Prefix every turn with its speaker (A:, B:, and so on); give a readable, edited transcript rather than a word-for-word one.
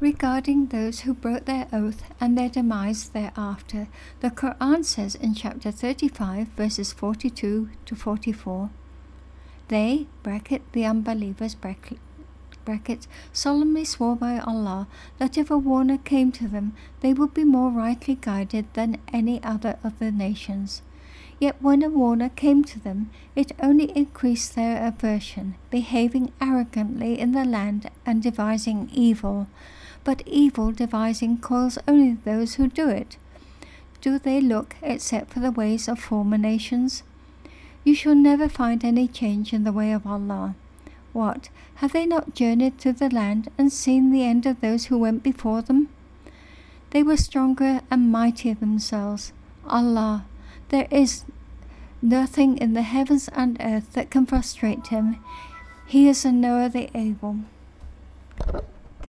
A: Regarding those who broke their oath and their demise thereafter, the Quran says in chapter 35, verses 42 to 44, they, the unbelievers, solemnly swore by Allah that if a warner came to them, they would be more rightly guided than any other of the nations. Yet when a warner came to them, it only increased their aversion, behaving arrogantly in the land and devising evil. But evil devising coils only those who do it. Do they look except for the ways of former nations? You shall never find any change in the way of Allah. What, have they not journeyed through the land and seen the end of those who went before them? They were stronger and mightier themselves. Allah, there is nothing in the heavens and earth that can frustrate him. He is the knower, the able.